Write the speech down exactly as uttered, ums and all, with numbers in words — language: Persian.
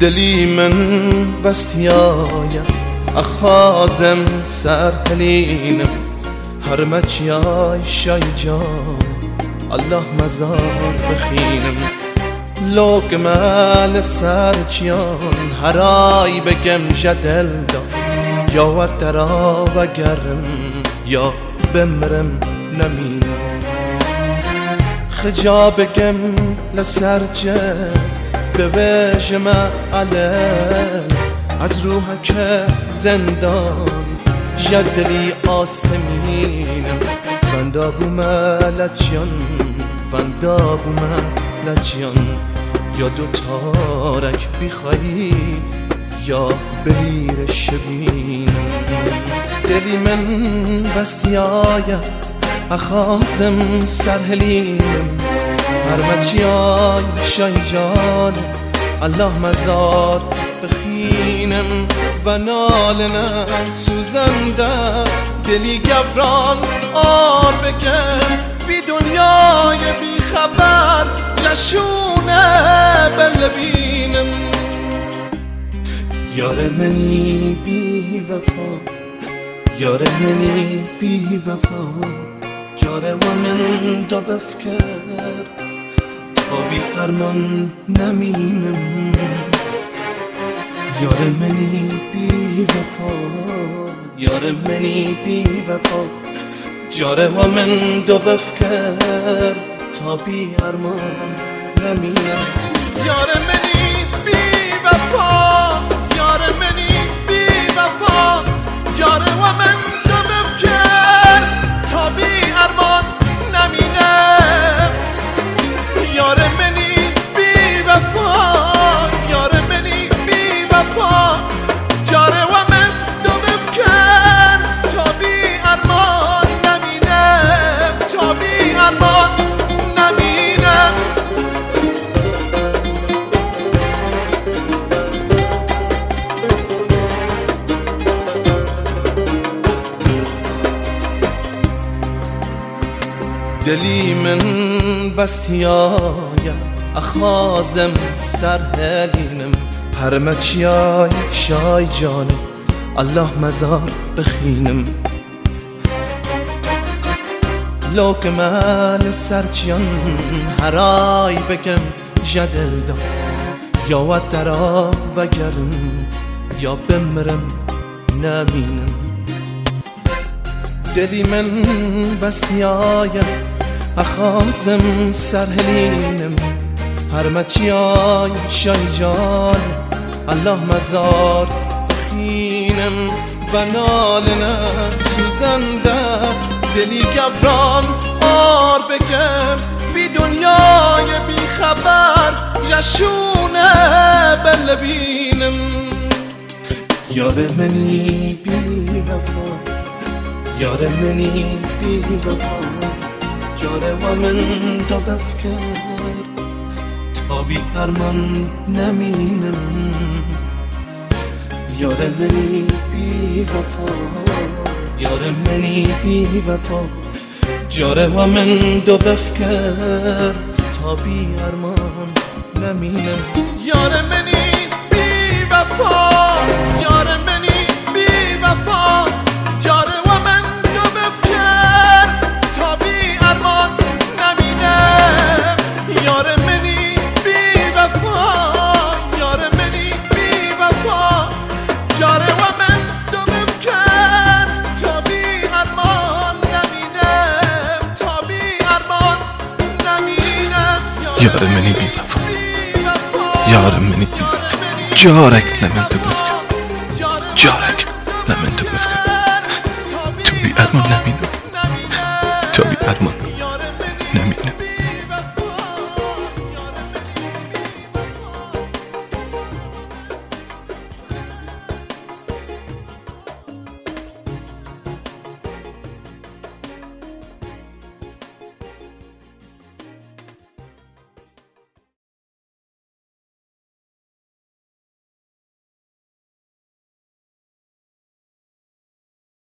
دلی من بستیایم اخازم سر هلینم هرمچیای شای جان الله مزار بخینم لوک مال سر چیان هرای بگم جدل دا یا و ترا و گرم یا بمرم نمینم خجا بگم لسر جه بوجم علل از روح که زندان جدلی آسمینم فندا بومه لچیان فندا بومه لچیان یا دو تارک بیخوایی یا بلیر شبینم دلی من بستیایم اخازم سرهلینم هرمچیای شای جان الله مزار بخینم و نالنم سوزنده دلی گفران آر بگم بی دنیای بی خبر جشونه بلبینم یار منی بی وفا یار منی بی وفا جاره و من دا بفکر تا بی ارمان نمینم یار منی بی وفا یار منی بی وفا جاره و من دا بفکر تا بی ارمان نمینم یار منی بی وفا یار منی بی وفا جاره و من دا بفکر تا بی ارمان نمینم یار منی بی وفا یار منی بی وفا جاره و من دا بفکر تا بی ارمان نمینم تا بی ارمان نمینم دلی من بستیایم اخازم سرهلینم هرمچیای شای جانم الله مزار بخینم لوک مال سرچیان هرای بگم جدل دا یا و ترا و گرم یا بمرم نمینم دلی من بستیایم اخازم سرهلینم هرمچیای شای جان الله مزار بخینم و نالنم سوزنده دلی گبران آر بگم بی دنیای بی خبر جشونه بلبینم یار منی بی وفا یار منی بی وفا جاره و من دا بفکر تا بی ارمان نمینم یار منی بی وفا یار منی بی وفا جاره و من دا بفکر تا بی ارمان نمینم یار منی بی وفا یار منی بی وفا جاره و من دا بفکر تا بی ارمان نمینم یار منی بی وفا یار منی بی وفا جاره و من دا بفکر تا بی ارمان نمینم تا بی ارمان نمینم یار منی بی وفا یار منی بی وفا جارک نمن تو بفکر جارک نمن تو بفکر تو بی ارمان نمینم تو بی ارمان